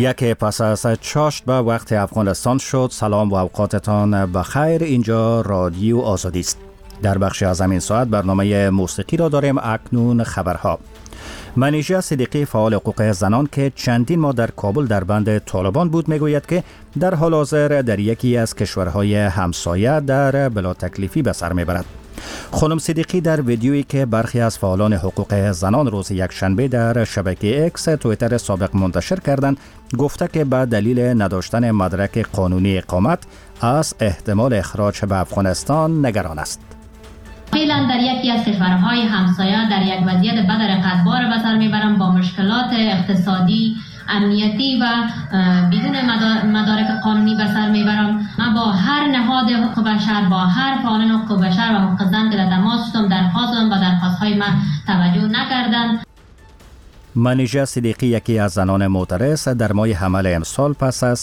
یک پس از چاشت به وقت افغانستان شد. سلام و اوقاتتان بخیر. اینجا رادیو آزادی است. در بخش از این ساعت برنامه موسیقی را داریم. اکنون خبرها. منیژه صدیقی فعال حقوق زنان که چندین ماه در کابل در بند طالبان بود میگوید که در حال حاضر در یکی از کشورهای همسایه در بلا تکلیفی به سر میبرد. خانم صدیقی در ویدیویی که برخی از فعالان حقوق زنان روز یکشنبه در شبکه اکس توییتر سابق منتشر کردند گفته که به دلیل نداشتن مدرک قانونی اقامت از احتمال اخراج به افغانستان نگران است. فعلا در یکی از کشورهای همسایه در یک وضعیت بد رقتبار به سر میبرم، با مشکلات اقتصادی، امنیتی و بدون مدارک قانونی به سر میبرم. من با هر نهاد حقوق بشر، با هر فعالان حقوق بشر و حقوق زن که در تماس شدم، درخواست دادم و درخواست‌های من توجه نکردند. منیژه صدیقی یکی از زنان معترض در ماه حمل امسال پس از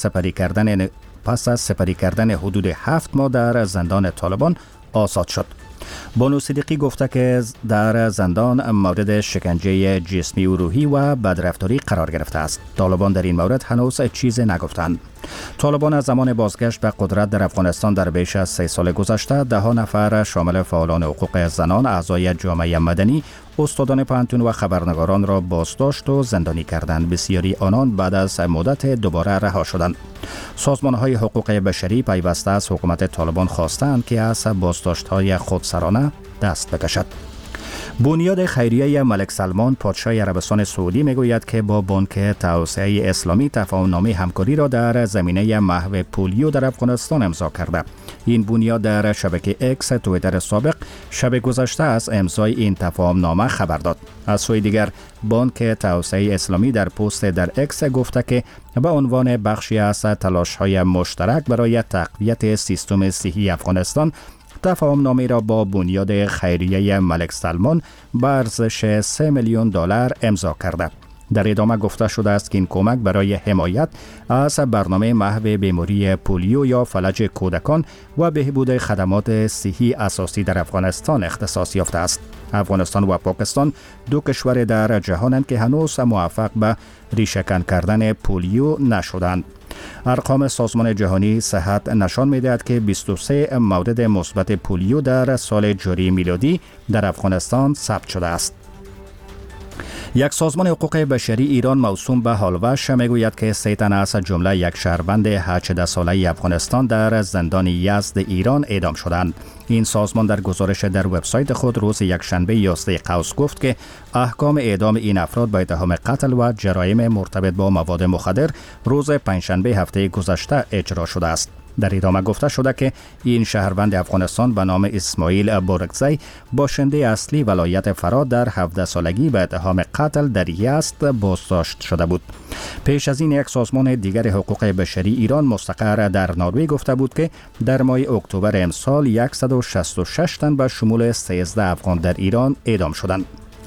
سپری کردن حدود 7 ماه در زندان طالبان آزاد شد. بانو صدیقی گفته که در زندان مورد شکنجه جسمی و روحی و بدرفتاری قرار گرفته است. طالبان در این مورد هنوز چیزی نگفتند. طالبان از زمان بازگشت به قدرت در افغانستان در بیش از 3 سال گذشته 10 نفر شامل فعالان حقوق زنان، اعضای جامعه مدنی، استادان پانتون و خبرنگاران را بازداشت و زندانی کردند. بسیاری آنان بعد از مدت دوباره رها شدند. سازمان‌های حقوق بشری پیوسته از حکومت طالبان خواستند که از بازداشت‌های خودسرانه دست بکشد. بنیاد خیریه ملک سلمان پادشاه عربستان سعودی میگوید که با بانک توسعه اسلامی تفاهم‌نامه همکاری را در زمینه محو پولیو در افغانستان امضا کرده. این بنیاد در شبکه اکس توییتر سابق شب گذشته از امضای این تفاهم‌نامه خبر داد. از سوی دیگر بانک توسعه اسلامی در پست در اکس گفته که به عنوان بخشی از تلاش‌های مشترک برای تقویت سیستم صحی افغانستان تفاهم‌نامه را با بنیاد خیریه ملک سلمان به ارزش $3 میلیون امضا کرده. در ادامه گفته شده است که این کمک برای حمایت از برنامه محو بیماری پولیو یا فلج کودکان و بهبود خدمات صحی اساسی در افغانستان اختصاص یافته است. افغانستان و پاکستان دو کشور در جهانند که هنوز موفق به ریشه‌کن کردن پولیو نشدند. ارقام سازمان جهانی صحت نشان می‌دهد که 23 مورد مثبت پولیو در سال جاری میلادی در افغانستان ثبت شده است. یک سازمان حقوق بشری ایران موسوم به هالوش میگوید که 3 تن از جمله یک شهروند 18 ساله افغانستان در زندان یزد ایران اعدام شدند. این سازمان در گزارش در وبسایت خود روز یکشنبه 11 قوس گفت که احکام اعدام این افراد با اتهام قتل و جرایم مرتبط با مواد مخدر روز پنجشنبه هفته گذشته اجرا شده است. در ادامه گفته شده که این شهروند افغانستان به نام اسماعیل بورکزی باشنده اصلی ولایت فرا در 17 سالگی به اتهام قتل در یزد بازداشت شده بود. پیش از این یک سازمان دیگر حقوق بشری ایران مستقر در نروژ گفته بود که در ماه اکتبر امسال 166 تن به شمول 13 افغان در ایران اعدام شدند.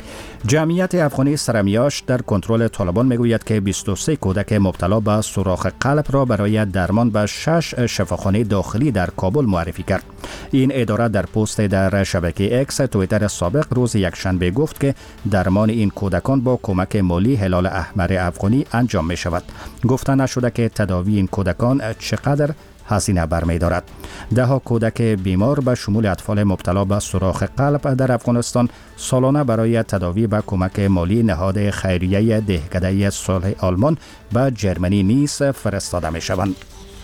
جمعیت افغانی سرمیاش در کنترل طالبان میگوید که 23 کودک مبتلا به سوراخ قلب را برای درمان به 6 شفاخانه داخلی در کابل معرفی کرد. این اداره در پست در شبکه اکس توییتر سابق روز یکشنبه گفت که درمان این کودکان با کمک مالی هلال احمر افغانی انجام می شود. گفته نشده که تداوی این کودکان چقدر هزینه برمی‌دارد. 10 کودک بیمار به شمول اطفال مبتلا به سوراخ قلب در افغانستان سالانه برای تداوی به کمک مالی نهاد خیریه دهکده صلح آلمان به جرمنی نیز فرستاده می‌شوند.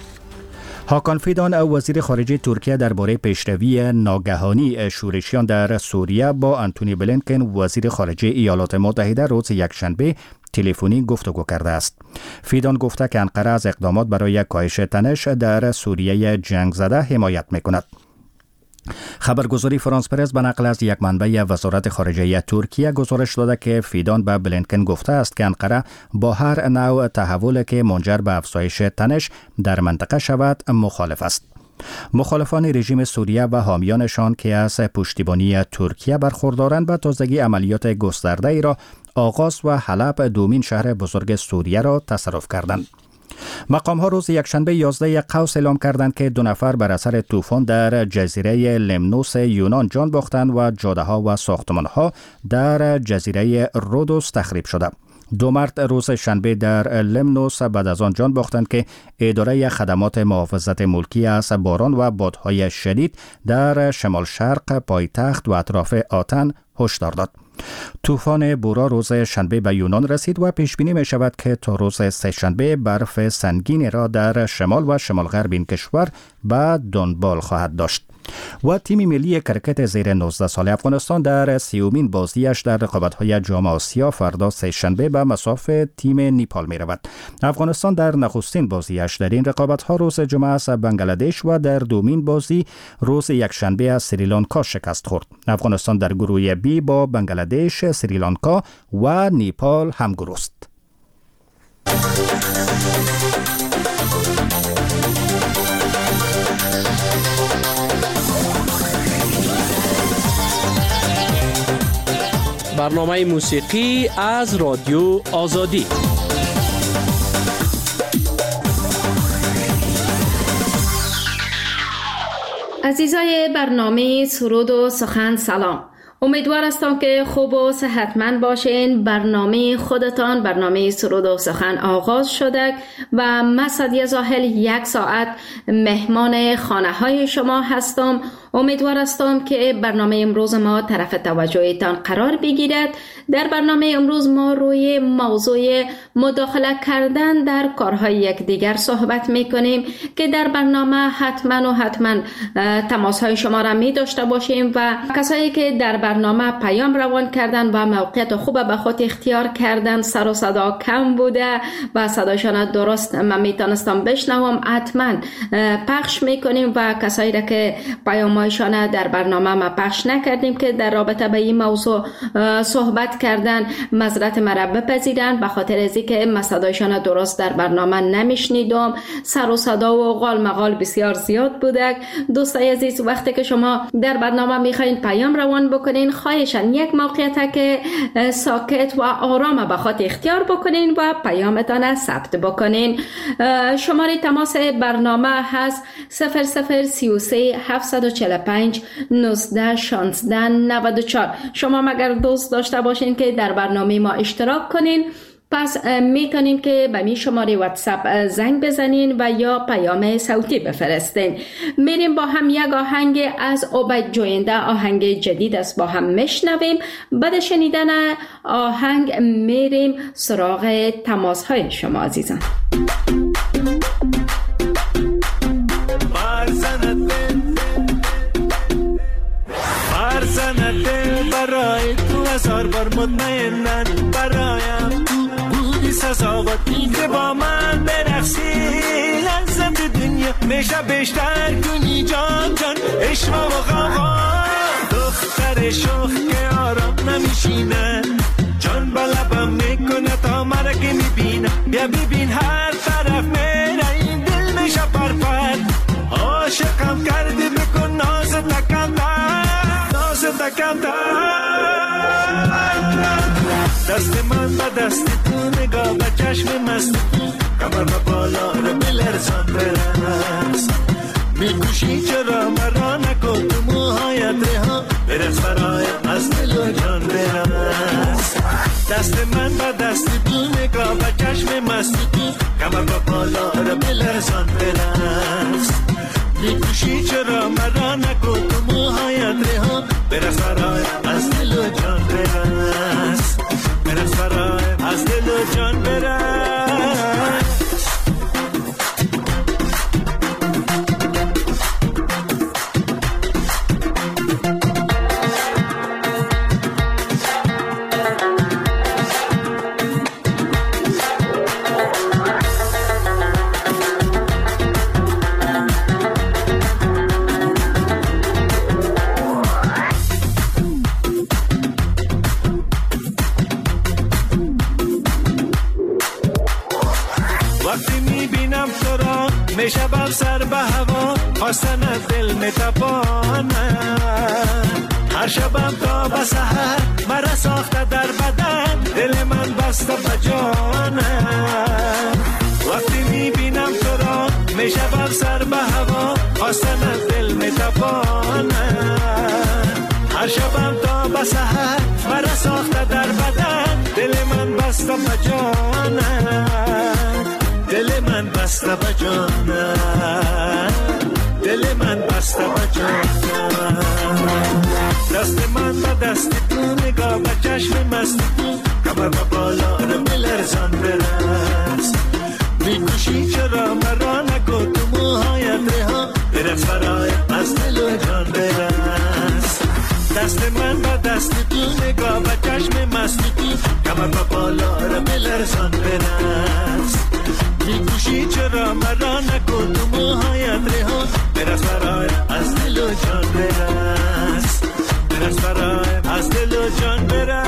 هاکان فیدان وزیر خارجه ترکیه درباره پیشروی ناگهانی شورشیان در سوریه با آنتونی بلینکن وزیر خارجه ایالات متحده روز یکشنبه تلفنی گفتگو کرده است. فیدان گفته که انقره از اقدامات برای کاهش تنش در سوریه جنگ زده حمایت می‌کند. خبرگزاری فرانس پرس به نقل از یک منبع وزارت خارجه ترکیه گزارش داده که فیدان به بلینکن گفته است که انقره با هر نوع تحول که منجر به افزایش تنش در منطقه شود مخالف است. مخالفان رژیم سوریه و حامیانشان که از پشتیبانی ترکیه برخوردارند به تازگی عملیات گسترده ای را آغاز و حلب دومین شهر بزرگ سوریه را تصرف کردند. مقام‌ها روز یکشنبه 11 قوس اعلام کردند که 2 نفر بر اثر طوفان در جزیره لمنوس یونان جان باختند و جاده‌ها و ساختمان‌ها در جزیره رودوس تخریب شده. دو مرد روز شنبه در لمنوس بعد از آن جان باختند که اداره خدمات محافظت ملکی از باران و بادهای شدید در شمال شرق پایتخت و اطراف آتن هشدار داد. طوفان بورا روز شنبه به یونان رسید و پیش بینی می شود که تا روز سه‌شنبه برف سنگینی را در شمال و شمال غرب این کشور به دنبال خواهد داشت. و تیم ملی کرکت زیر 19 سال افغانستان در 30مین بازیش در رقابت‌های جام آسیا فردا سه‌شنبه به مصاف تیم نیپال می رود. افغانستان در نخستین بازیش در این رقابت‌ها روز جمعه از بنگلادش و در دومین بازی روز یکشنبه از سریلانکا شکست خورد. افغانستان در گروه بی با بنگلادش، سریلانکا و نیپال همگروه است. برنامه موسیقی از رادیو آزادی. عزیزای برنامه سرود و سخن سلام. امیدوار هستم که خوب و صحتمند باشین. برنامه خودتان، برنامه سرود و سخن آغاز شده و من سعدیه زاهل 1 ساعت مهمان خانه های شما هستم. امیدوار هستم که برنامه امروز ما طرف توجهتان قرار بگیرد. در برنامه امروز ما روی موضوع مداخله کردن در کارهای یکدیگر صحبت میکنیم که در برنامه حتما تماس های شما را می داشته باشیم و کسایی که در برنامه پیام روان کردن و موقعیت خوب به خود اختیار کردن، سر و صدا کم بوده و صداشان درست من میتونستم بشنوم، حتما پخش میکنیم و کسایی را که پیامایشان در برنامه ما پخش نکردیم که در رابطه به این موضوع صحبت کردن معذرت مرا بپذیرن، به خاطر از اینکه من صدایشان درست در برنامه نمیشنیدم، سر و صدا و قال مقال بسیار زیاد بوده. دوستای عزیز، وقتی که شما در برنامه میخواین پیام روان بکنین، خواهشاً یک موقعیت که ساکت و آرام به خود اختیار بکنین و پیامتان ثبت بکنین. شماره تماس برنامه هست 0033 745 19 16 94. شما مگر دوست داشته باشین که در برنامه ما اشتراک کنین، پس میتونین که به می شماره واتساپ زنگ بزنین و یا پیام صوتی بفرستین. میریم با هم یک آهنگ از عبید جوینده، آهنگ جدید است، با هم میشنویم. بعد شنیدن آهنگ میریم سراغ تماس های شما عزیزان. برای تو هزار بار مطمئنن برایم بودی سزاوات که با من برقصی، لذت دنیا میشه بیشتر کنی جان جان، عشق و غوا دختر شوخ که آرام نمیشینه، جان با لبم میکنه تا مرا که میبینه، بیا ببین هر طرف میره این دل میشه پرپر، عاشقم کردی بکن ناز دست من به دست تو، نگاه به چشم مست تو، کمر به بالا رو بلرزان برس، میکوشی چرا مرا نکن تو موهایت رها، برس برایم از دل و جان برس، دست من به دست تو، نگاه به چشم مست تو، کمر به بالا رو بلرزان برس، میکوشی چرا مرا نکن تو موهایت رها، برس برایم از دل و جان برس، برس برایم از دل و جان برس. میشبم سر به هوا خواستن دل میتپانه، هر شبم تا به سحر مرا ساخته در بدن، دل من بسته به جانه، وقتی میبینم تو را میشبم سر به هوا خواستن دل میتپانه، هر شبم تا به سحر مرا ساخته در بدن، دل من بسته به بسته به جانم، دل من بسته به جانم. دست من به دست تو، نگاه به چشم مست تو، کمر به بالا رو بلرزان برس. میکشی چرا مرا نکو تو موهایت رها، برس برای از دل و جان برس. دست من به دست تو، نگاه به چشم مست تو، کمر به بالا رو بلرزان برس. میکشی چرا مرا نکو تو موهایت رها، برس برای از دل و جان برس. برس برای از دل و جان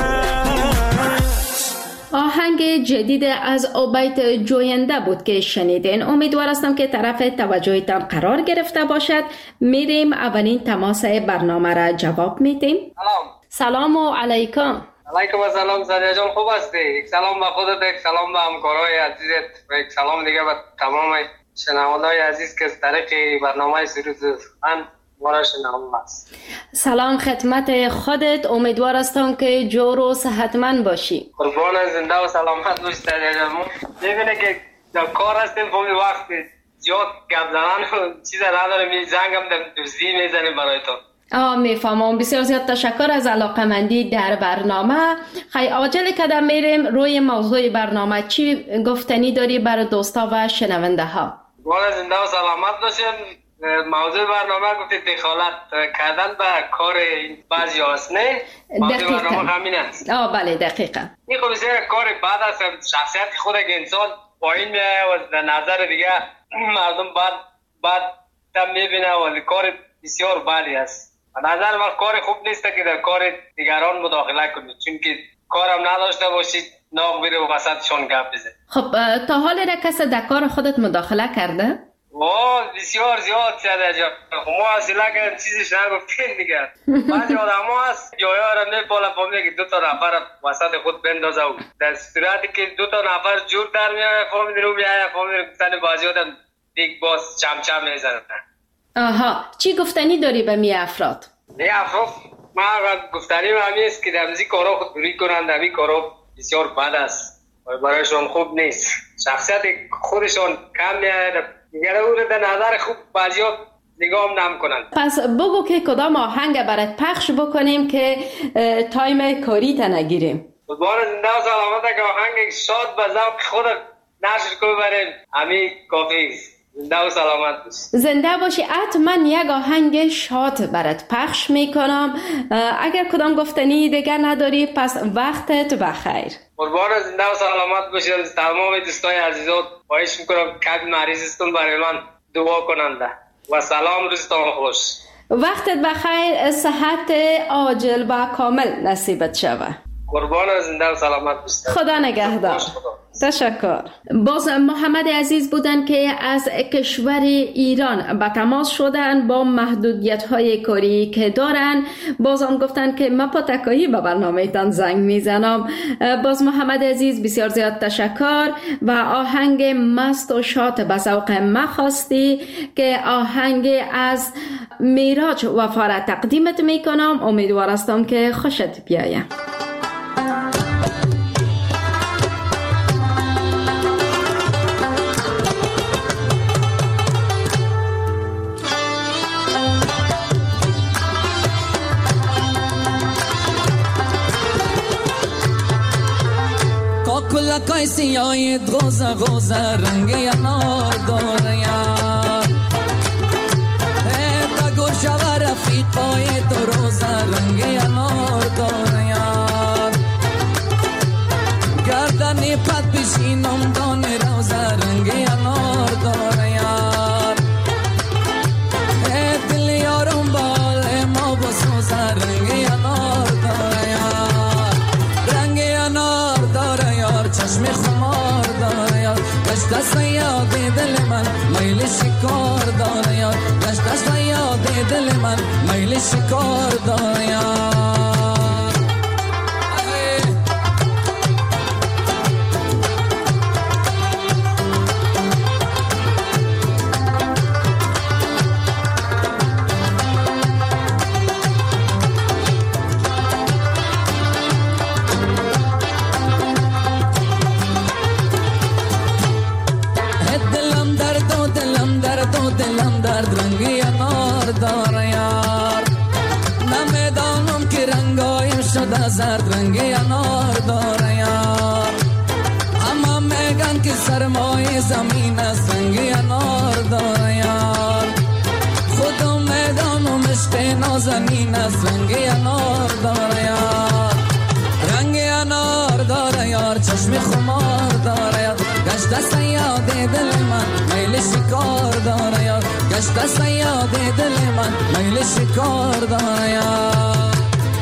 برس. آهنگ جدید از عبید جوینده بود که شنیدین. امیدوار هستم که طرف توجهتان قرار گرفته باشد. میریم اولین تماس برنامه را جواب میدیم. سلام و علیکم. علیکم السلام. سریع جان خوب هستی؟ یک سلام به خودت، یک سلام به همکارای عزیزت و یک سلام دیگه به تمام شنونده‌های عزیز که از طریق برنامه سرود سخن ما شنونده است. سلام خدمت خودت. امیدوار هستم که جور و صحتمند باشی. قربان زنده و سلامت باشی سریع جان. میبینه که در کار هستیم، فهمی وقت زیاد گپ زدن چیز نداره، می زنگم در دوستی میزنیم برای تو. میفهمم. بسیار زیاد تشکر از علاقمندی در برنامه. خیلی عاجل کدام میریم روی موضوع برنامه. چی گفتنی داری برای دوستا و شنونده ها؟ قربان زنده و سلامت باشین. موضوع برنامه گفتید دخالت کردن به کار بعضی هاست، نه؟ موضوع برنامه همین است. بله دقیقا. این خب بسیار کار بعد است. شخصیت خود که انسان پایین میایه و در نظر دیگه مردم بعد تم میبینه و کار بسیار بدی است. و نظر من کار خوب نیست که در کار دیگران مداخله کنید، چون که کارم نداشته باشید ناغ بیره و وسطشون گپ بزن. خب تا حال را کسی در کار خودت مداخله کرده؟ بسیار زیاد شده جا. ما اصلا که چیزش نگفتین دیگه. بعضی آدم ها هست جایا را میپاله فهمیده که 2 نفر وسط خود بندازه و در صورتی که 2 نفر جور در میاره فهمیده رو میاره فهمیده گفتن بازی آدم دیگ باز چمچم میزنه. چی گفتنی داری به می افراد؟ می افراد ما گفتنی همی است که در مزی کارا خود دوری کنند. همی کارا بسیار بد است و برایشان خوب نیست. شخصیت خودشان کم میاره دیگر او رو در نظر خوب بعضی ها نگاه نمی کنند. پس بگو که کدام آهنگ برات پخش بکنیم که تایم کاری تا نگیریم. قربان زنده و سلامت. که آهنگ شاد به ذوق خود نشر کنیم بریم همی کافی است. زنده و سلامت باشی. زنده باشی. حتما یک آهنگ شاد برات پخش میکنم. اگر کدام گفتنی دیگر نداری پس وقتت بخیر. قربان زنده و سلامت باشی. تمام دوستای عزیزات خواهش میکنم که مریضستون برای من دعا کننده و سلام، روزتان خوش. وقتت بخیر. صحت عاجل و کامل نصیبت شوه. قربان زنده و سلامت باشی. خدا نگهدار. تشکر. باز محمد عزیز بودن که از کشور ایران به تماس شدن با محدودیت‌های کاری که دارن. بازم گفتن که من پاتکایی به برنامه تان زنگ میزنم. باز محمد عزیز بسیار زیاد تشکر و آهنگ مست و شاد به ذوق ما خواستی که آهنگ از میراج وفا را تقدیمت میکنم. امیدوار هستم که خوشت بیاید. کلکای سیای غوزه غوزه رنگ انار داره یار تا گوشه و رفیقای تو روزه رنگ انار داره یار گردنی پد بشینم دان روزه رنگ انار داره یار دل یارم بال ما بسوزه رنگ انار داره یار رنگ انار داره یار چشم خمار داره یار دشت دست یاد دل من میل شکار داره یار دشت دست یاد دل من میل شکار داره یار دلم در زرد رنگ انار داره یار. اما میگن که سرمایه زمین از رنگ انار داره یار. خودم میدانم عشق نازنین از رنگ انار داره یار. رنگ انار داره یار، چشم خمار داره یار. گشته سیاد دل من میل شکار داره یار. گشته سیاد دل من میل شکار داره یار.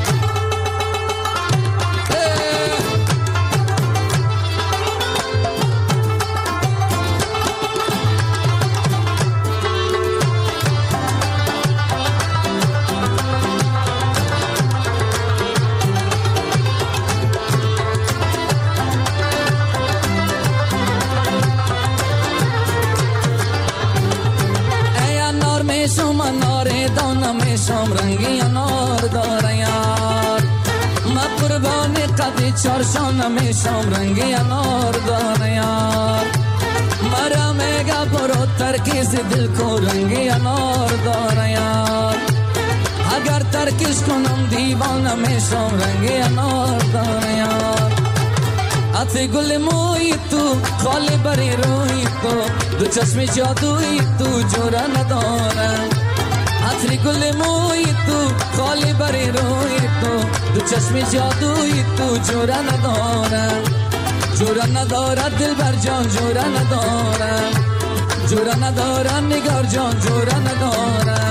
میشم انار دانه میشم رنگی انار داره یار. ما قربان قد چارشانه میشم رنگی انار داره یار. مرا میگه برو ترکیز دل کو رنگی انار داره یار. اگر ترکیش کنم دیوانه میشم رنگی انار داره یار. عطر گل موی تو خالی بری روی تو دو چشم جادوی تو جوره نداره. عطر گل موی تو خالی بری روی تو دو چشم جادوی تو جوره نداره. جوره نداره دل بر جان جوره نداره. جوره نداره نگار جان جوره نداره.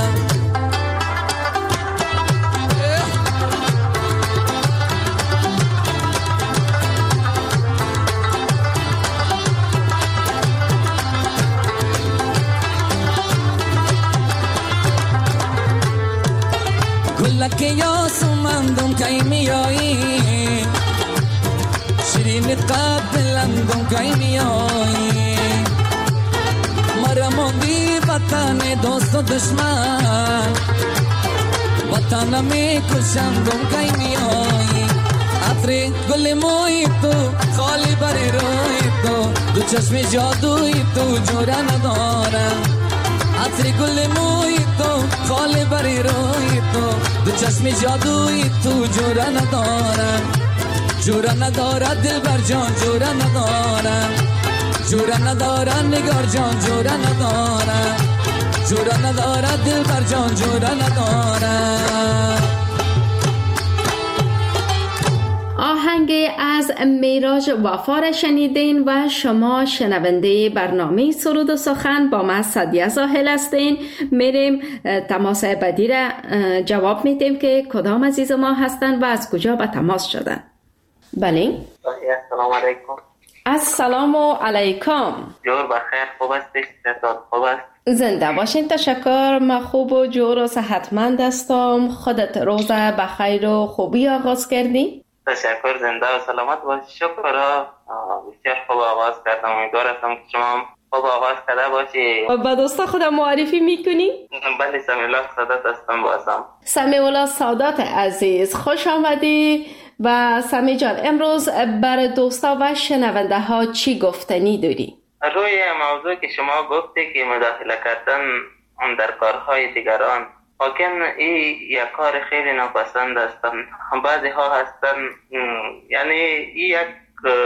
گلک یاسمندم کی میایی، شیرین قبلندم کی میایی. مرا موندی وطن دوست و دشمن، وطن می کشندم کی میایی. عطر گل موی تو خالی بری روی تو دو چشم جادوی تو جوره نداره. عطر گل موی تو خالی بری روی تو دو چشم جادوی تو جوره نداره. جوره نداره دل بر جان جوره نداره. جوره نداره نگار جان جوره نداره. جوره نداره دل بر جان جوره نداره. آهنگ از میراج وفا را شنیدین و شما شنونده برنامه سرود و سخن با من سعدیه زاهل هستین. میریم تماس بعدی را جواب میدیم که کدام عزیز ما هستن و از کجا به تماس شدن. بله السلام علیکم. السلام علیکم. جور بخیر، خوب هستید؟ صحت خوب است؟ زنده باشین. تشکر، من خوب و جور و صحتمند هستم. خودت روز بخیر و خوبی آغاز کردی؟ تشکر، زنده و سلامت باشی. شکر، بسیار خوب آغاز کردم. امیدوار هستم که شما خوب آغاز کرده باشی. با دوستا خودم معرفی میکنی؟ بله، سمیع الله سادات هستم. بازم سمیع الله سادات عزیز، خوش آمدی. و سمیع جان، امروز برای دوستا و شنونده ها چی گفتنی داری؟ روی موضوع که شما گفتی که مداخله کردن در کارهای دیگران، واقعا این یک کار خیلی ناپسند هستن. بعضی ها هستن، یعنی این یک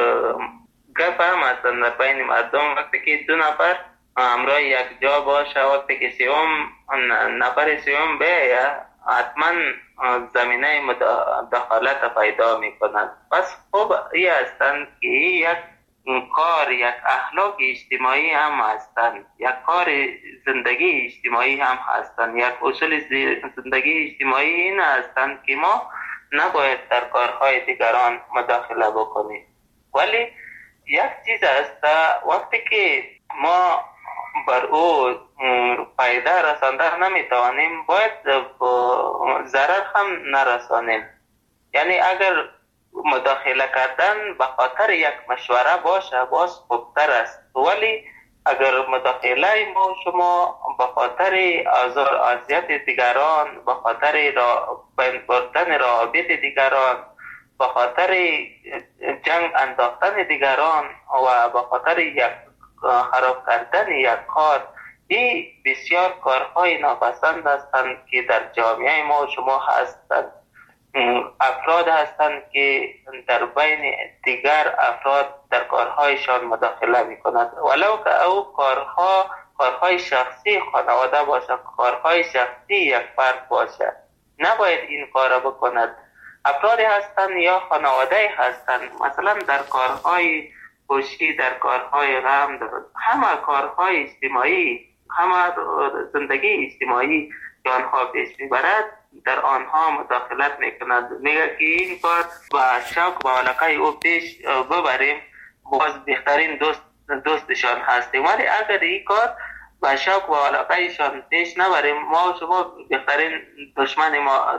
گپ هم هستن در بین مردم. وقتی که دو نفر همراه یک جا باشه، وقتی که نفر سوم بیاید، حتما زمینه دخالت پیدا می کند. پس خوب این هستند که یک کار، یک اخلاق اجتماعی هم هستند، یک کار زندگی اجتماعی هم هستند. یک اصول زندگی اجتماعی این هستند که ما نباید در کارهای دیگران مداخله بکنیم. ولی یک چیز است، وقتی که ما بر او فایده رسانده نمیتوانیم، باید ضرر هم نرسانیم. یعنی اگر مداخله کردن به خاطر یک مشوره باشه، باز خوبتر است. ولی اگر مداخله ما شما به خاطر آزار اذیت دیگران، به خاطر بردن روابط دیگران، به خاطر جنگ انداختن دیگران و به خاطر یک خراب کردن یک کار، این بسیار کارهای ناپسند هستند که در جامعه ما شما هستند. افراد هستند که در بین دیگر افراد در کارهایشان مداخله می کند، ولو که او کارهای شخصی خانواده باشد، کارهای شخصی یک فرد باشد، نباید این کار بکند. افرادی هستند یا خانواده هستند مثلا در کارهای خوشی، در کارهای غم، همه کارهای اجتماعی، همه زندگی اجتماعی که آنها پیش میبرد در آنها مداخلت میکند. میگه که این کار با شوق و علاقه او پیش ببریم، باز بهترین دوستشان هستیم، ولی اگر این کار با شوق و علاقهشان پیش نبریم، ما و شما بهترین دشمن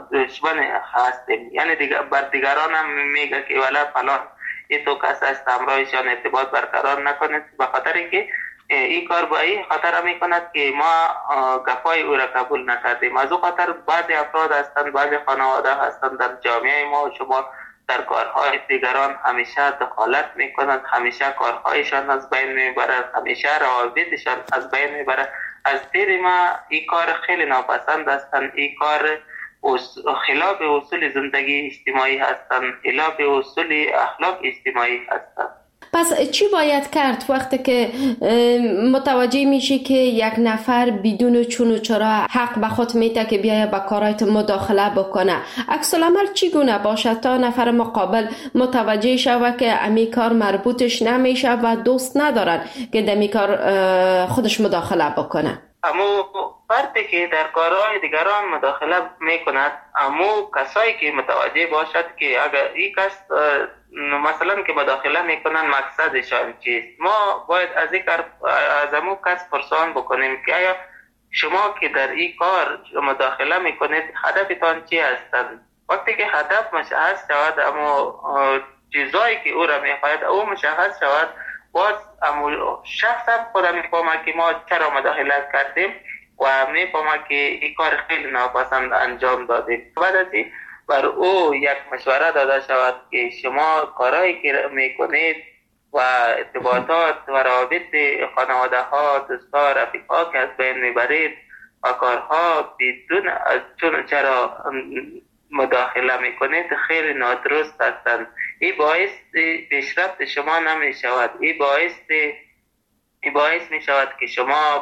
هستیم. یعنی بر دیگران هم میگه که ولی فلان این تو کس است، همراهشان ارتباط برقرار نکنید، به خاطر که این کار با این خاطر می کند که ما گپای او را قبول نکردیم. از او خاطر بعضی افراد هستند، بعضی خانواده هستند در جامعه ما و شما در کارهای دیگران همیشه دخالت می کنند، همیشه کارهایشان از بین می برد، همیشه روابطشان از بین می برد. از دید ما این کار خیلی ناپسند هستند، این کار خلاف اصول زندگی اجتماعی هستند، خلاف اصول اخلاق اجتماعی هستند. پس چی باید کرد وقتی که متوجه میشی که یک نفر بدون چون و چرا حق به خود میده که بیایه با کارایت مداخله بکنه؟ عکس العمل چگونه باشد تا نفر مقابل متوجه شود که امی کار مربوطش نمیشه و دوست ندارن که دمی کار خودش مداخله بکنه؟ امو فردی که در کارهای دیگران مداخله میکند، امو کسایی که متوجه باشد که اگر این کس مثلا که مداخله میکنن مقصدشان چیست، ما باید از امو کس پرسان بکنیم که آیا شما که در این کار مداخله میکنید هدفتان چی هستند؟ وقتی که هدف مشخص شود، امو چیزایی که او را میخواهد او مشخص شود، باز امو شخص هم خودم میفهمه که ما چرا مداخله کردیم و میفهمه که این کار خیلی ناپسند انجام دادیم. بعد از این بر او یک مشوره داده شود که شما کارهایی که میکنید و ارتباطات و روابط خانواده ها، دوستا، رفیقا که از بین میبرید و کارها بدون از چون چرا مداخله میکنید خیلی نادرست هستند. این باعث پیشرفت شما نمیشود، این باعث میشود که شما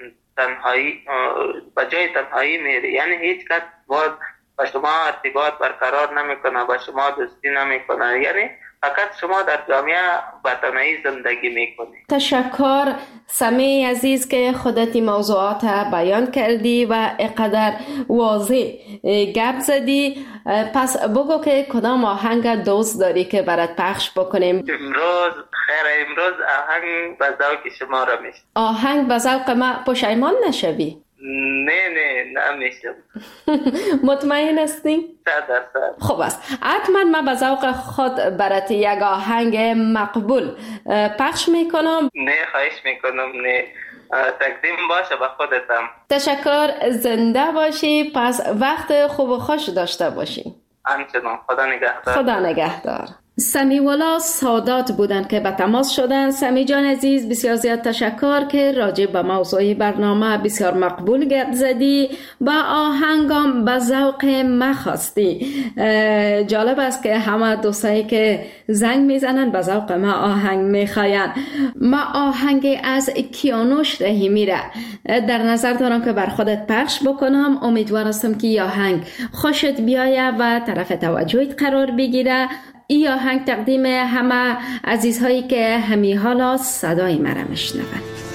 با جای تنهایی میری، یعنی هیچ کس با شما ارتباط برقرار نمیکنه، با شما دوستی نمیکنه، یعنی فقط شما در جامعه با تنهایی زندگی میکنی. تشکر سمی عزیز که خودت موضوعات بیان کردی و اقدر واضح گپ زدی. پس بگو که کدام آهنگ دوست داری که برات پخش بکنیم؟ امروز آهنگ به ذوق شما را میشه. آهنگ به ذوق ما پشیمان نشوی؟ نه نمیشم. مطمئن هستی؟ 100%. خوب است. حتما من به ذوق خود برات یک آهنگ مقبول پخش میکنم. نه خواهش میکنم، نه تقدیم باشه به خودتم. تشکر، زنده باشی. پس وقت خوب و خوش داشته باشی. همچنان. خدا نگهدار. خدا نگهدار. سمیولا سادات بودن که به تماس شدن. سمی جان عزیز بسیار زیاد تشکر که راجع به موضوع برنامه بسیار مقبول گپ زدی، با آهنگام به ذوق ما خواستی. جالب است که همه دوستایی که زنگ میزنن به ذوق ما آهنگ میخواین. ما آهنگ از کیانوش رحیمی را در نظر دارم که بر خودت پخش بکنم. امیدوار هستم که آهنگ خوشت بیایه و طرف توجهت قرار بگیره. این آهنگ تقدیم همه عزیزهایی که همی حالا صدای مرا میشنون.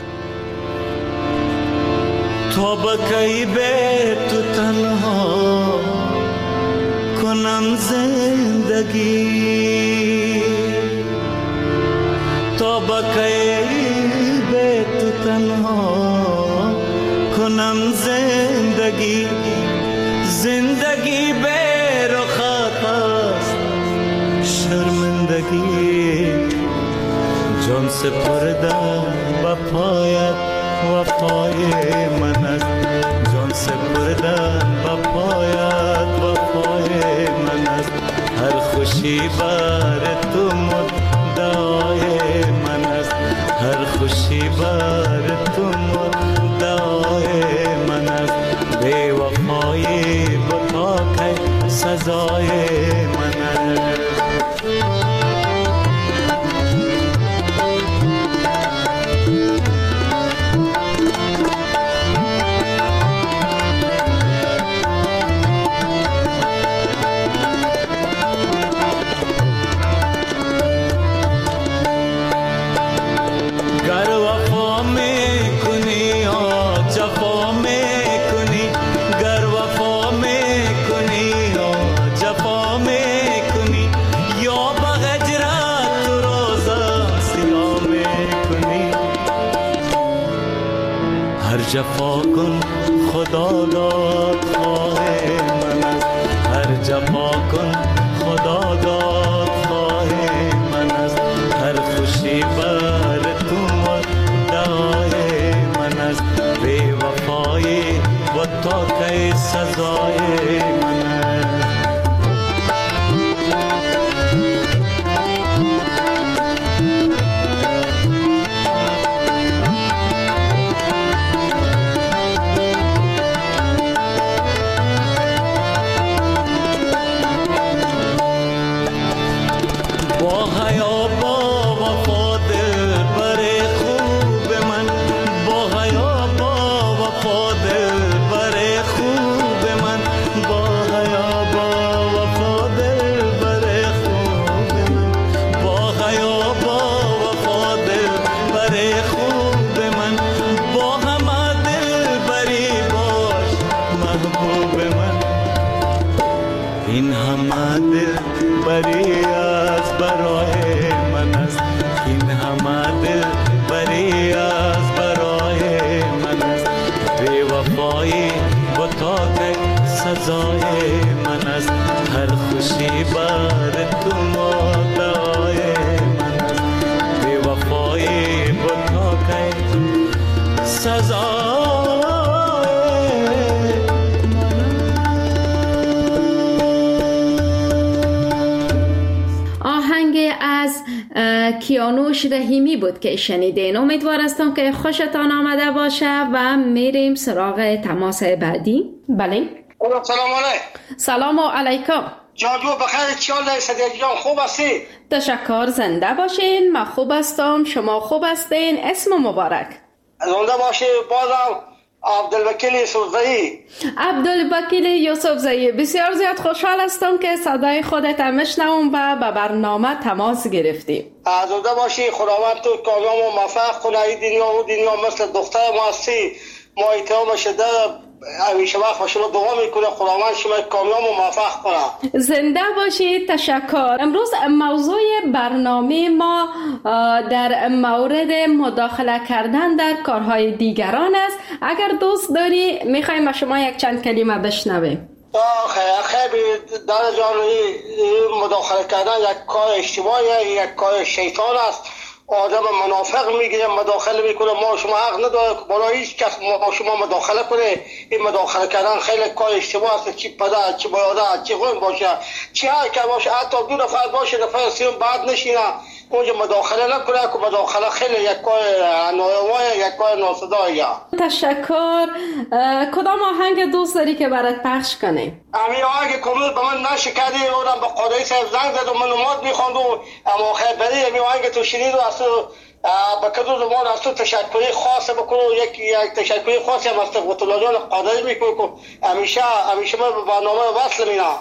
تو بکی به تو تنها کنم زندگی، تو بکی به تو تنها کنم زندگی، زندگی به رخات است شرمندگی، جان سپردم و پایت وفای من است، جان سپردم و پایت وفای من است، هر خوشی بر تو مدعای من است، هر خوشی بر تو مدعای من است، بے وفای بتا که سزای من است. جفا کن خدا داد خواه من است. هر جفا کن خدا داد خواه من است. هر خوشی بر تو دعای من است. بی وفایی و تا کی سزای من است. این همه دل بری از برای من است. این همه دل بری از برای من است. بی وفایی و تا کی سزای من است. هر خوشی بر تو دعای من است. بی وفایی و تا کی سزای. از کیانوش رحیمی بود که شنیدین. امیدوار هستم که خوشتان آمده باشه و میریم سراغ تماس بعدی. بله سلام علیکم. سلام علیکم. جاجو بخیر، چیال صدیق جان خوب هستی؟ تشکر، زنده باشین. من خوب هستم، شما خوب هستین؟ اسم مبارک. زنده باشی. بازم عبدالوکیل یوسفزئی. عبدالوکیل یوسفزئی، بسیار زیاد خوشحال هستم که صدای خودت میشنوم و به برنامه تماس گرفتی. زنده باشی. خداوند تو کامیاب و موفق کنه. این دنیا و دنیا مثل دختر ما هستی، ما اتهام شده همیشه وقت شما دعا میکنه خداوند شما کامیاب و موفق کنه. زنده باشید. تشکر. امروز موضوع برنامه ما در مورد مداخله کردن در کارهای دیگران است. اگر دوست داری میخوایم با شما یک چند کلمه بشنویم. خیلی دار جان، مداخله کردن یک کار اشتباهی، یک کار شیطان است. آدم منافق میگیره مداخله میکنه. ما شما حق نداره که برای هیچ کس ما شما مداخله کنه. این مداخله کردن خیلی کار اشتباه است. چی پدر، چی برادر، چی خون باشه، چی هر که باشه، حتی دو نفر باشه نفر سیون بعد نشینه اونجا مداخله نکنه که مداخله خیلی یک کار ناروا، یک کار ناسزاییه. تشکر. کدام آهنگ دوست داری که برات پخش کنیم؟ همین آهنگ کامل به من نشه کردی، اونم به قادری صاحب زنگ زد و من نماز میخواند و اما خیلی بری همین آهنگ تو شنید و اصلا به کدو زمان اصلا تشکری خاص بکنو. یک تشکری خاصی هم از الله جان قادری میکنه که همیشه من به برنامه وصل مینا.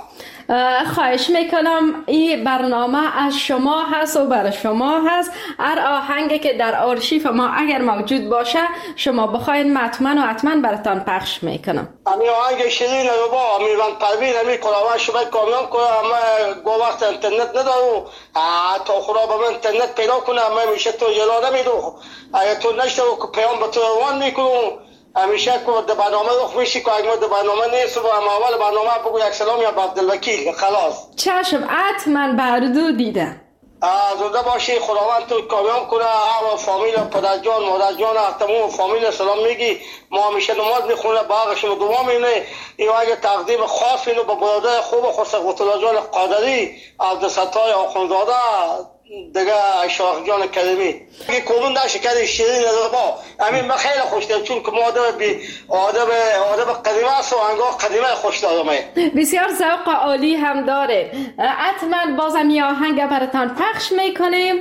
خواهش میکنم. این برنامه از شما هست و برای شما هست. هر آهنگی که در آرشیف ما اگر موجود باشه شما بخواید حتما براتان پخش میکنم. همین آهنگ شیرین رو با امیران پروین همین کلاوه شما کامیاب کنه. همه گوهست اینترنت ندارو، تا خدا به من اینترنت پیدا کنه. همه میشه تو یلا نمیدو، اگر تو نشته و پیام به تو روان میکنم. همیشه که در برنامه رو خوشی که اگر در برنامه نیست و اول برنامه بگو یک سلام یا عبدالوکیل خلاص. چشم، حتما بردو دیدم. زنده باشی. خداوند تو کامیاب کنه. هم فامیل پدر جان مادر جان تمام فامیل سلام میگی. ما همیشه نماز میخونه باقی شما دعا میونه. این اگه تقدیم خاص اینو به برادر خوب خسرو الله جان قادری عبدالستار آخوندزاده دیگه اشراق جان کریمی که کومون نشکر شیرین ربا همین من خیلی خوش دارم چون که آدم قدیمه است و انگاه قدیمه خوش دارم. بسیار ذوق عالی هم داره. حتما بازم یه آهنگ براتان پخش میکنیم.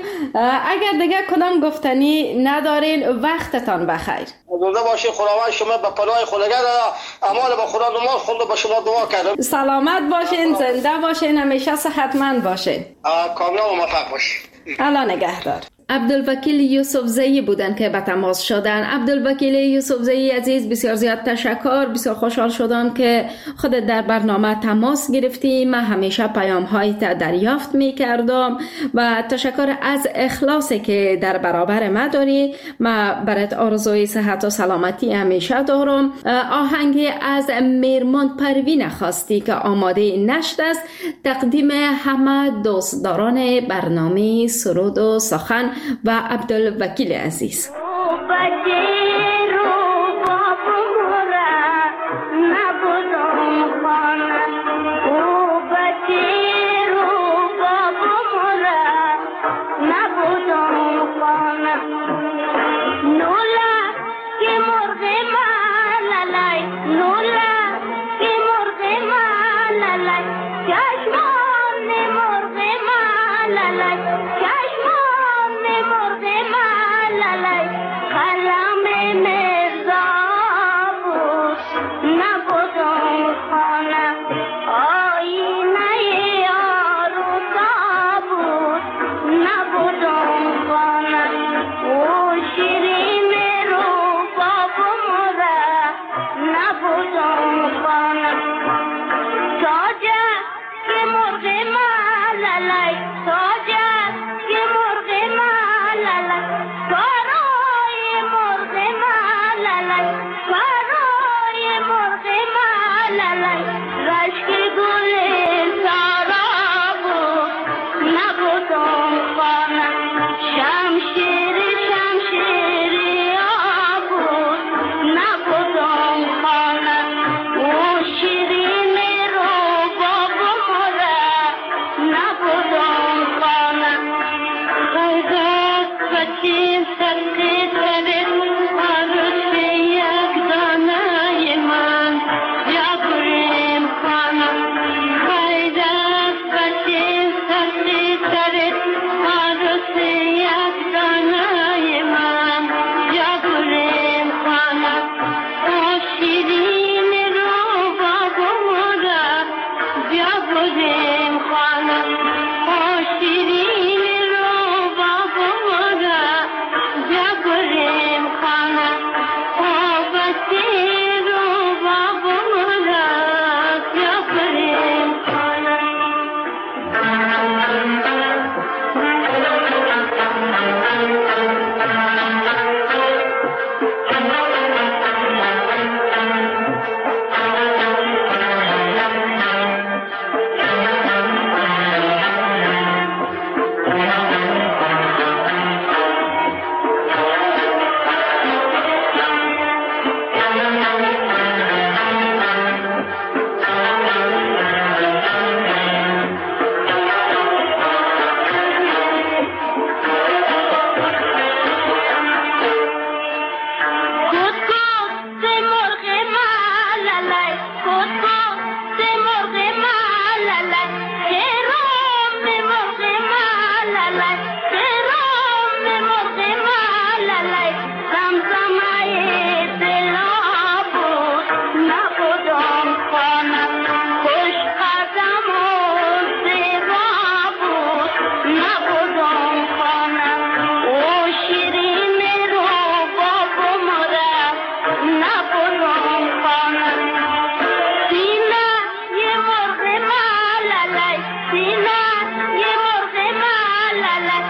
اگر دیگه کدام گفتنی ندارین وقتتان بخیر. زنده باشین. خداوند شما به پناه خداگاه اعمال با خدا نماز خونده به شما دعا کردم. سلامت باشین، زنده باشین، همیشه صحتمند باشین. کامیاب و موفق باشین. الله نگهدار. عبدالوکیل یوسفزئی بودن که به تماس شدن. عبدالوکیل یوسفزئی عزیز بسیار زیاد تشکر. بسیار خوشحال شدم که خودت در برنامه تماس گرفتی. من همیشه پیام هایت دریافت می کردم و تشکر از اخلاصی که در برابر ما داری. من برات آرزوی صحت و سلامتی همیشه دارم. آهنگی از میرمان پروین خواستی که آماده نشد است. تقدیم همه دوستداران برنامه سرود و سخن و عبدالوکیل عزیز. La la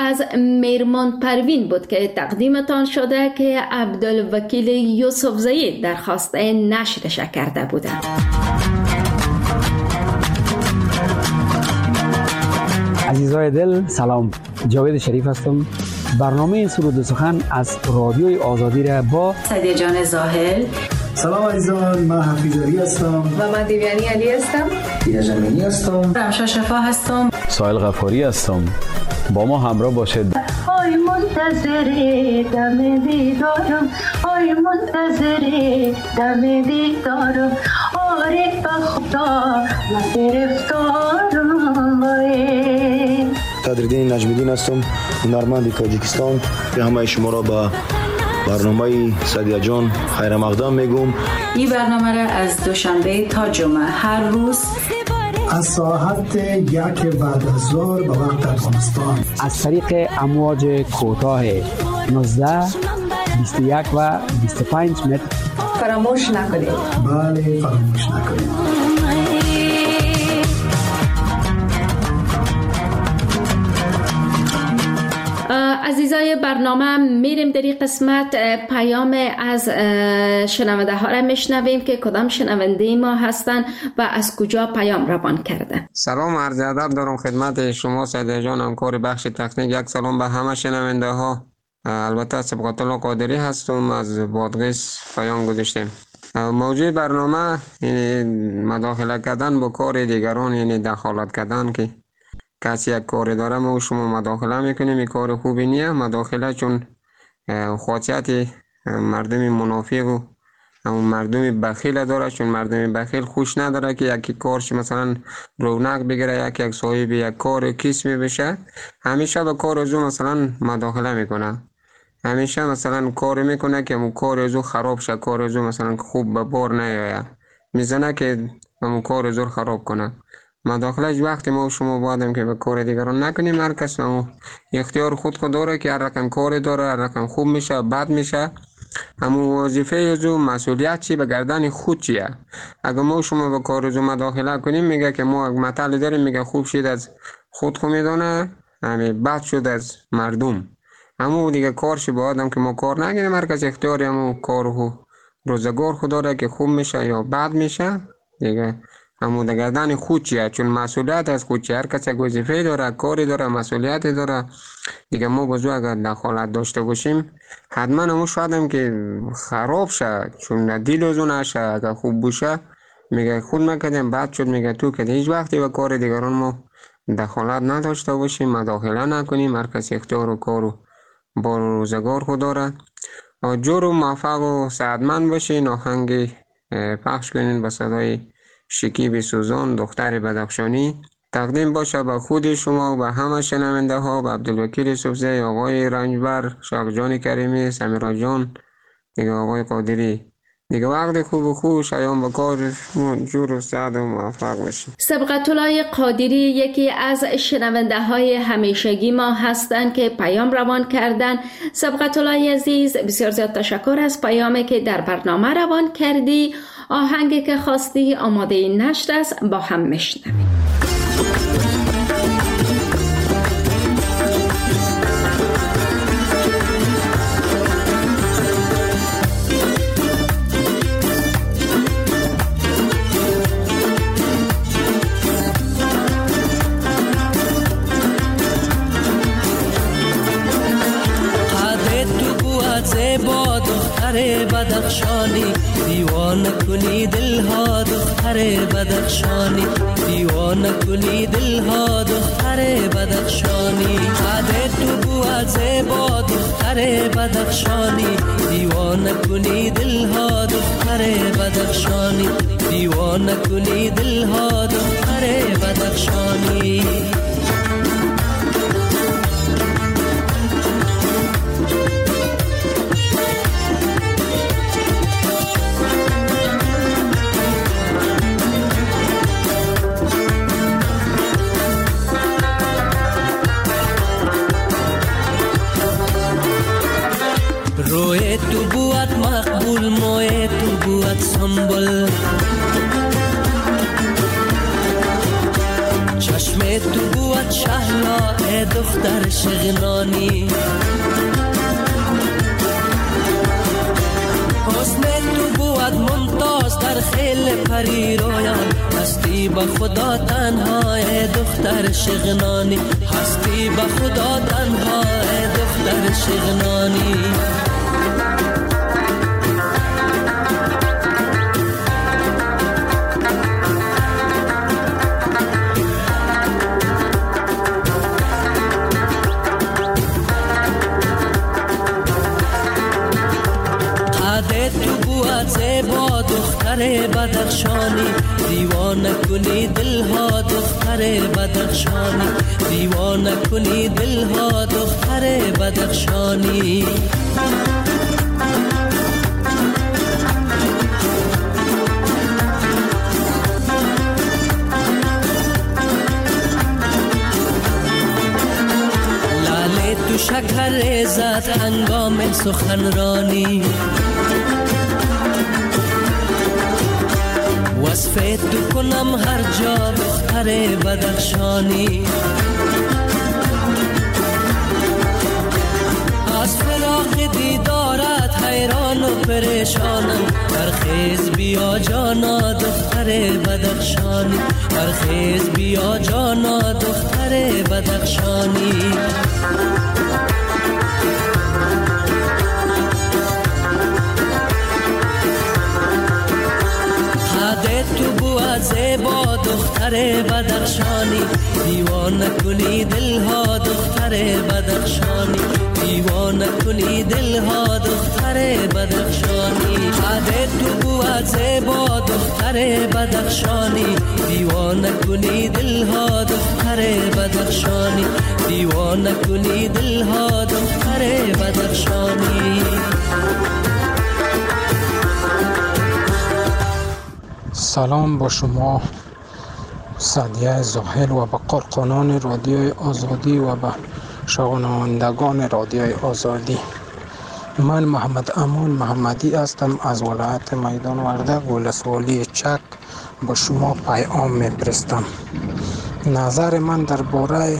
از میرمان پروین بود که تقدیمتان شده که عبدالوکیل یوسفزئی درخواست نشرش کرده بودند. عزیزای دل سلام، جاوید شریف هستم. برنامه سرود و سخن از رادیوی آزادی را با سعدیه جان زاهل. سلام عزیزان، من حفیظ علی هستم و من دیویانی علی هستم. دیده جمینی هستم. رمشا شفا هستم. سایل غفاری هستم. با ما همراه باشید. آی منتظر دم دیدارم، آی منتظر دم دیدارم، آره بخدا من گرفتارم باره. صدرالدین نجمیدین هستم، هنرمند تاجیکستان. به همه شما را با برنامه سعدیه جان خیر مقدم میگم. این برنامه را از دوشنبه تا جمعه هر روز از ساعت 1 بعد از ظهر به وقت افغانستان از طریق امواج کوتاه 19 21 و 25 متر فراموش نکنید. بله، فراموش نکنید. عزیزای برنامه، میریم در این قسمت پیام از شنونده ها را میشنویم که کدام شنونده ما هستن و از کجا پیام روان کرده. سلام، عرض ادب دارم خدمت شما سعدیه جان، همکار بخش تکنیک. یک سلام به همه شنونده ها. البته صبغت الله قادری هستم، از بادغیس پیام گذاشتم. موضوع برنامه یعنی مداخله کردن با کار دیگران، یعنی دخالت کردن که کسی یک کاری داره ما شما مداخله میکنیم. این کار خوبی نیه مداخله، چون خاصیت مردم منافق و مردم بخیل داره. چون مردم بخیل خوش نداره که یکی کارش مثلا رونق بگیره، یک صاحب یک کار کسمی بشه، همیشه به کار ازو مثلا مداخله میکنه، همیشه مثلا کار میکنه که اون کار ازو خراب شه، کار ازو مثلا خوب به بار نیایه، میزنه که اون کار ازو خراب کنه. مداخلهش وقتی ما شما بادم که به کار دیگران نکنیم. هر کس اختیار خود داره که هر رقم کار داره، هر رقم خوب میشه بد میشه. همون وظیفه ازو مسئولیت چی به گردن خود چیه. اگر ما شما به کار ازو مداخله کنیم، میگه که ما مطلع داریم، میگه خوب شید از خود میدونه، همین بد شد از مردم. همون دیگه کارش با آدم که ما کار نگیریم. هر کس اختیاری همون کارو روزگار خود داره که خوب میشه یا بد میشه دیگه. همون گردن خود چیه، چون مسئولیت از خود چیه. هر کسی وظیفه داره، کاری داره، مسئولیت داره دیگه. ما بازو اگر دخالت داشته باشیم حتما همون شاید که خراب شه، چون دیل ازو نشه. اگر خوب باشه میگه خود مکدیم بد شد، میگه تو که هیچ وقتی به کار دیگران ما دخالت نداشته باشیم، مداخله نکنیم. هر کسی اختیار و کارو با روزگار خود داره. جور و موفق و سعادتمند باشین. آهنگ پخش کنین با صدای شکیب سوزان دختر بدخشانی، تقدیم باشه به خود شما و به همه شنونده ها، به عبدالوکیل یوسفزئی، آقای رنجبر، شاق جان کریمی، سمیرا جان، دیگه آقای قادری. دیگه وقت خوب و خوش ایام با کار جور و سعد و موفق باشید. صبغت الله قادری یکی از شنونده های همیشگی ما هستند که پیام روان کردن. صبغت الله عزیز، بسیار زیاد تشکر از پیامی که در برنامه روان کردی. آهنگی که خواستی آماده نشر است، با هم میشنویم. زیبا دختر بدخشانی، دیوانه کنی دلها دختر بدخشانی، دیوانه کنی دلها دختر بدخشانی. قد تو بود زیبا دختر بدخشانی، دیوانه کنی دلها دختر بدخشانی، دیوانه کنی دلها دختر بدخشانی. روی تو بود مقبول، موی تو بود سنبل، چشم تو بود شهلا ای دختر شغنانی، حسن تو بود ممتاز در خیل پری رویان، هستی با خدا تنها ای دختر شغنانی، هستی با خدا تنها ای دختر شغنانی. زیبا دختر بدخشانی، دیوانه کنی دلها دختر بدخشانی، دیوانه کنی دلها دختر بدخشانی. لاله تو شکر زد هنگام سخنرانی، وصفه تو کنم هر جا دختر بدخشانی. از فراق دیدارت حیران و پریشانم، برخیز بیا جانا دختر بدخشانی، برخیز بیا جانا دختر بدخشانی. تو بود زیبا دختر بدخشانی، دیوانه کنی دلها دختر بدخشانی، دیوانه کنی دلها دختر بدخشانی. تو بود زیبا دختر بدخشانی، دیوانه کنی دلها دختر بدخشانی، دیوانه کنی دلها دختر بدخشانی. سلام با شما سعدیه زاهل و به کارکنان رادیوی آزادی و به شنوندگان رادیوی آزادی. من محمد امان محمدی هستم از ولایت میدان وردک ولسوالی چک. با شما پیام می‌فرستم. نظر من درباره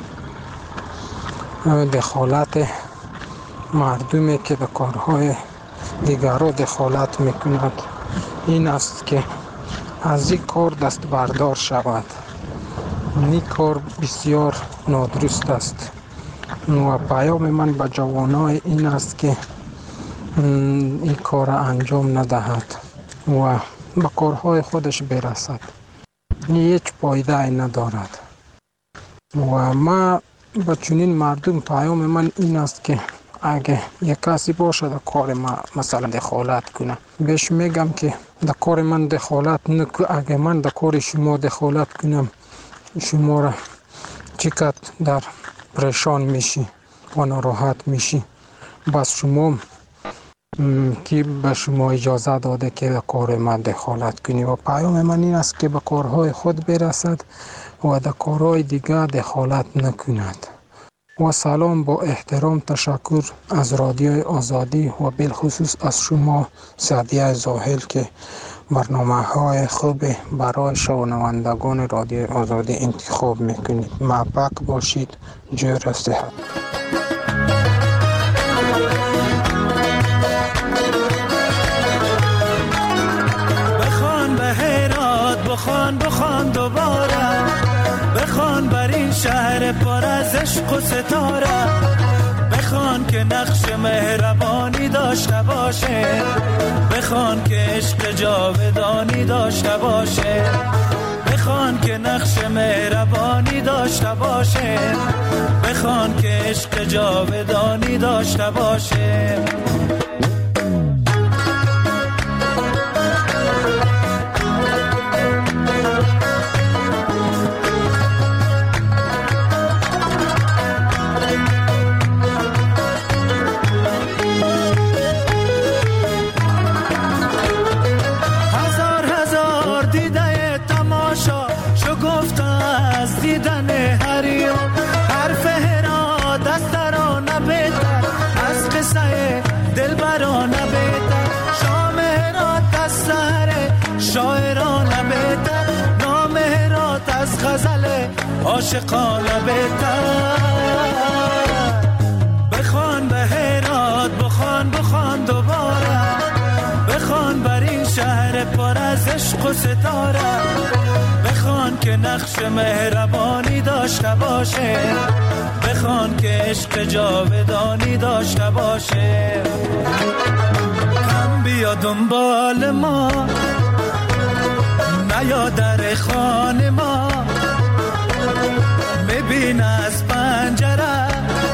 دخالت مردمی که به کارهای دیگران دخالت می‌کند این است که از این کار دست بردار شود. این کار بسیار نادرست است و پیام من به جوانای این است که این کار انجام ندهد و به کارهای خودش برسد. هیچ فایده ندارد و ما به چنین مردم پیام من این است که اگه یک کسی باشد کار ما مثلا دخالت کنه، بهش میگم که در کار من دخالت نکن. اگه من در کار شما دخالت کنم شما را چقدر در پریشان میشی و ناراحت میشی. بس شما که به شما اجازه داده که در کار من دخالت کنی. و پیام من این است که به کارهای خود برسد و در کارهای دیگر دخالت نکند. و سلام با احترام تشکر از رادیوی آزادی و بالخصوص از شما سعدیه زاهل که برنامه‌های خوب برای شنوندگان رادیوی آزادی انتخاب میکنید. موفق باشید. جور صحت. بخوان به هرات، بخوان دوباره، بخوان بر این شهر پر از عشق و ستاره، بخوان که نقش مهربانی داشته باشه، بخوان که عشق جاودانی داشته باشه، بخوان که نقش مهربانی داشته باشه، بخوان که عشق جاودانی داشته باشه. عاشقانه بهتر. بخوان به هرات، بخوان دوباره، بخوان بر این شهر پر از عشق و ستاره، بخوان که نقش مهربانی داشته باشه، بخوان که عشق جاودانی داشته باشه. کم بیا دنبال ما، نیا در خانه ما، میبین از پنجره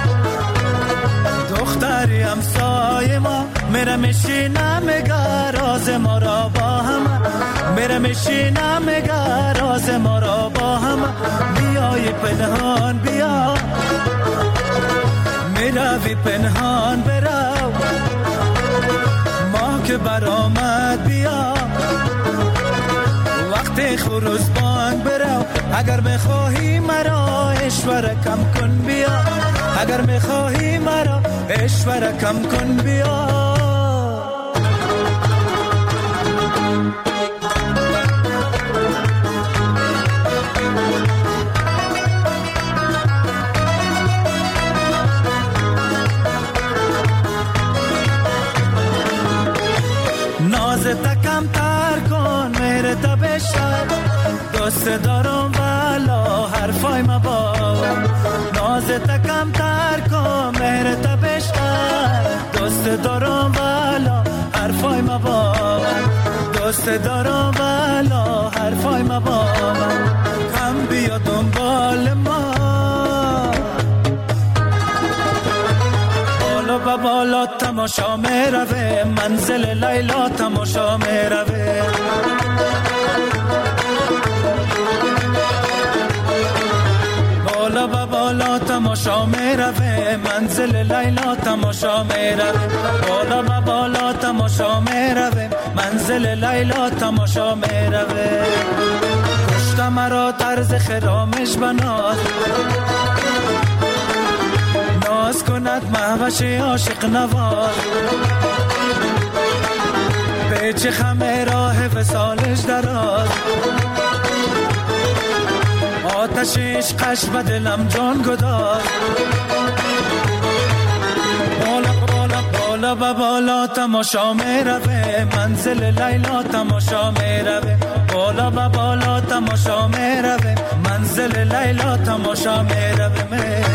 دختری همسایه ما، میره میشینه میگه راز ما را با هم، میره میشینه میگه راز ما را با هم. بیای پنهان بیا، میروی پنهان برو، ما که برآمد بیا، وقت خروز بانگ برو. اگر بخواهی مرا اشوره کم کن بیا، اگر بخواهی مرا اشوره کم کن بیا. نازت کم تر کن مهرت بشتر، دوست دارم والا حرفای مباور. نازت کم تر کن مهرت بشتر، دوست دارم والا حرفای مباور، دوست دارم والا حرفای مباور. کم بیا دنبال ما، بالا و بالا تماشا میروه، منزل لیلا تماشا میروه. بالا و بالا تماشا میروه، منزل لیلا تماشا میروه. بالا و بالا تماشا میروه، منزل لیلا تماشا میروه. کشت مرا طرز خرامش بناز، ناز کند مهوش عاشق نواز. پیچ خمه راه وصالش دراز، آتش عشقش به دلم جان گداز. بالا و بالا تماشا میروه، منزل لیلا تماشا میروه. بالا و بالا تماشا میروه، منزل لیلا تماشا میروه.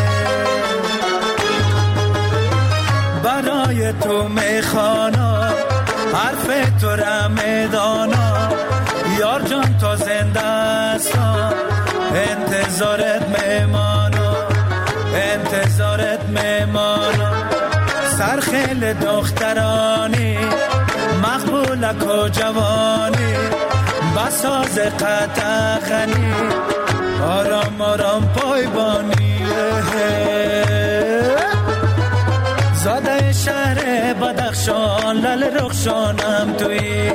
برای تو میخوانا حرف تو را میدانا، یار جان تا زنده هستم انتظارت میمانا، انتظارت میمانا. سرخیل دخترانی مقبولک و جوانی، بساز قطعخنی آرام آرام پایبانی. زاده شهر بدخشان لل رخشانم توی،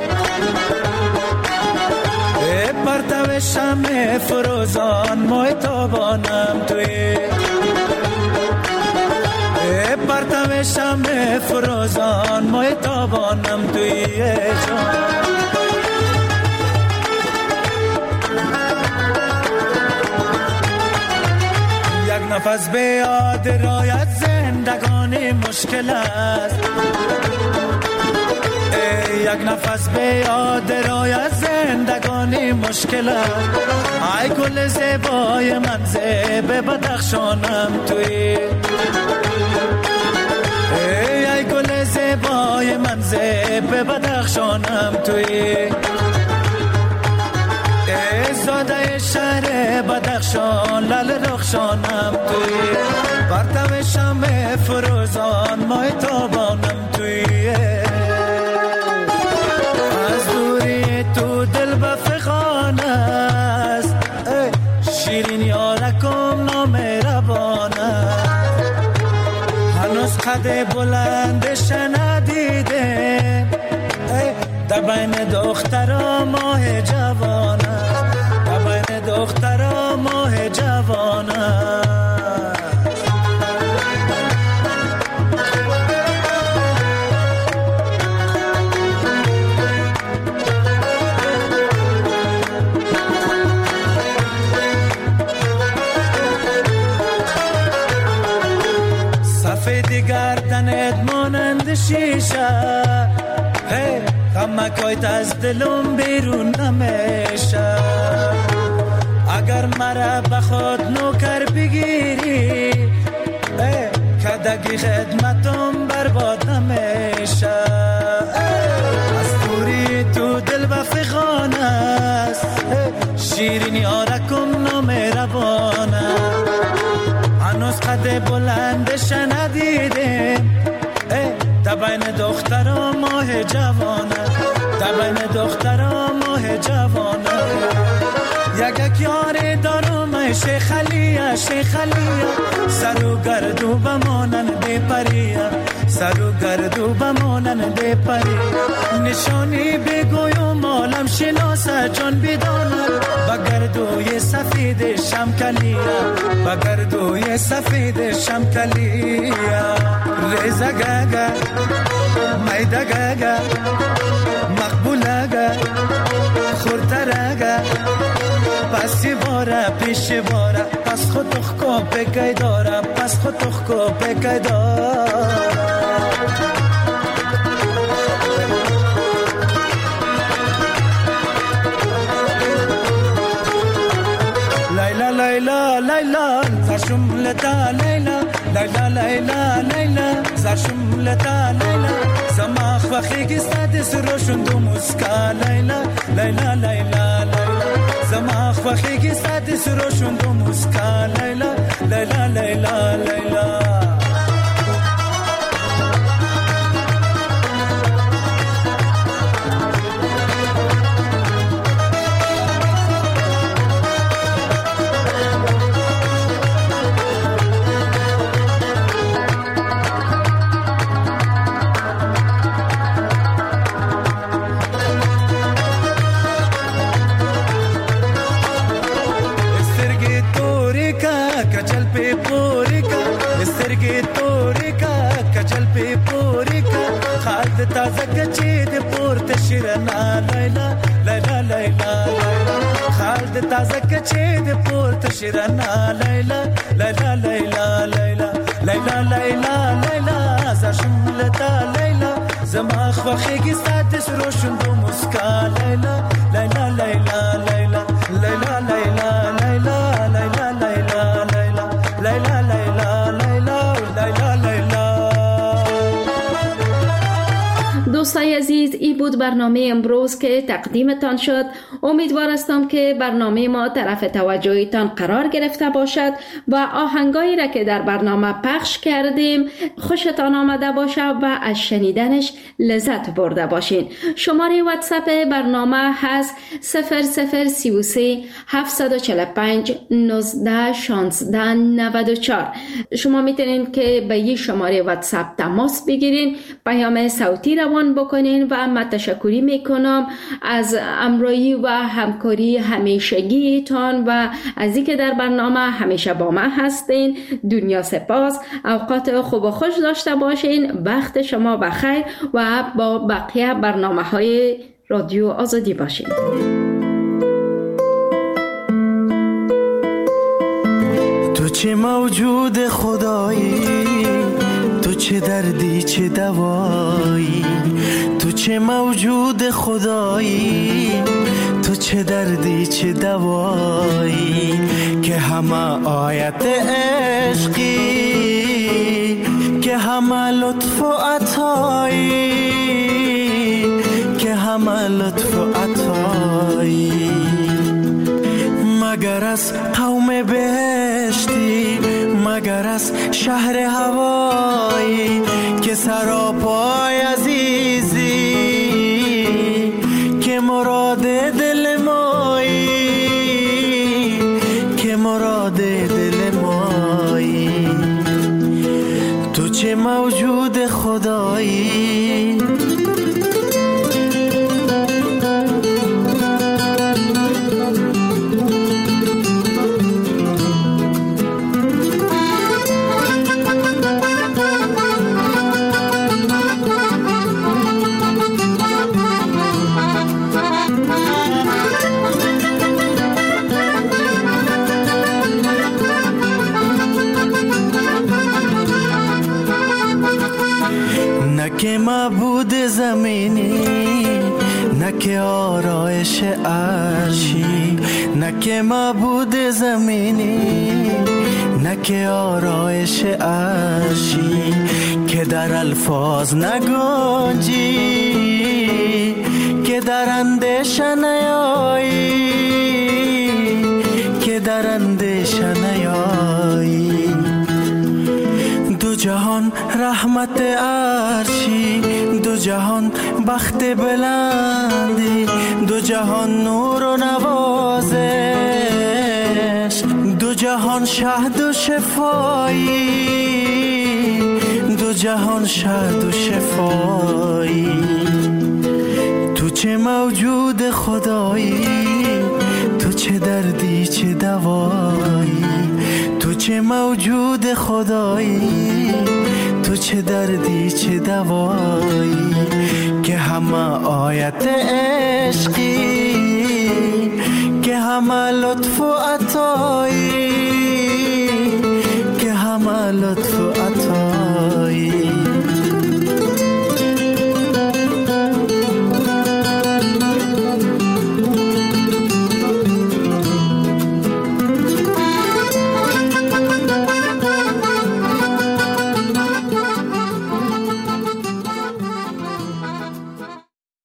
پرتو شمع فروزان مای تابانم توی، پرتو شمع فروزان مای تابانم توی جان. یک نفس به یاد رایت زندگانی مشکل است، یک نفس به یاد رایت زندگانی مشکل است. ای گل زیبای من زیب بدخشانم توی، ای گل زیبای من زیب بدخشانم توی. زاده شهر بدخشان لل رخشانم توی، پرتو شمع فروزان مای تابانم توی. از دوری تو دل بفخان است، شیرین یارکم نامهربان است. هنوز قد بلندش ندیدم، در بین دخترا ماه جوان است، در بین دخترا ماه جوان است. نمکایت از دلم بیرون نمیشه. اگر مرا بخواد نوکر بگیری کدگی خدمتم برباد نمیشه. از دوری تو دل و فغان است، شیرینی آرکم نامهربانه. هنوز قد بلندش ندیدیم، تبین دخترا ماه جوانه، تبین دخترا ماه جوانه. یک یاری دارم شیخ علیه، شیخ علیه. سر و گردو بمانن بی پریه، سر و گردو بمانن بی پریه. نشانی بگویم عالم شناسه جان بداند، بگردوی سفید شمکلیه، بگردوی سفید شمکلیه. ریزه گگه میده گگه مقبوله گه خورتره پسی باره پیش باره، پس خود تخکو بگی داره، پس خود تخکو بگی داره. لیلا لیلا لیلا زرشم لتا لیلا، لیلا لیلا لیلا زرشم لتا لیلا. زماخ و خیگی ساده سروشون دو مسکا لیلا، لیلا لیلا لیلا. زماخ و خیگی ساده سروشون دو مسکا لیلا، لیلا لیلا لیلا. تازه کچی دی پورت شیرنا لیلا، لیلا لیلا لیلا. خالد تازه کچی دی پورت شیرنا لیلا، لیلا لیلا لیلا. لیلا لیلا لیلا زرشم لتا لیلا. زماخ و خیگی ساده سروشون دو مسکا لیلا، لیلا لیلا لیلا. لیلا لیلا لیلا لیلا لیلا لیلا. لیلا لیلا لیلا لیلا لیلا. دوستای عزیز، این بود برنامه امروز که تقدیمتان شد. امیدوار هستم که برنامه ما طرف توجهتان قرار گرفته باشد و آهنگایی را که در برنامه پخش کردیم خوشتان آمده باشد و از شنیدنش لذت برده باشین. شماره واتساپ برنامه هست 0033 745 19 16 94. شما میتونین که به این شماره واتساپ تماس بگیرین، پیام صوتی روان بکنین و من تشکری میکنم از همراهی و همکاری همیشگیتان و از اینکه در برنامه همیشه با من هستین. دنیا سپاس. اوقات خوب و خوش داشته باشین. وقت شما بخیر و با بقیه برنامه‌های رادیو آزادی باشین. تو چه موجود خدایی، تو چه دردی چه دوایی. تو چه موجود خدایی، تو چه دردی چه دوایی. که همه آیت عشقی، که همه لطف و عطایی، که همه لطف و عطایی. مگر از قوم بهشتی، مگر از شهر هوایی. که سراپای عزیزی، که مراد دل مایی، که مراد دل مایی. تو چه موجود خدایی. که معبود زمینی، نه که آرایش عرشی، نه که معبود زمینی، نه که آرایش عرشی که در الفاظ نگنجی، که در اندیشه نیایی، که در اندیشه نیایی. دو جهان رحمت عرشی، دو جهان بخت بلندی، دو جهان نور و نوازش، دو جهان شهد و شفایی، دو جهان شهد و شفایی. تو چه موجود خدایی، تو چه دردی چه دوایی، تو چه موجود خدایی، تو چه دردی چه دوایی. که همه آیت عشقی، که همه لطف و عطایی،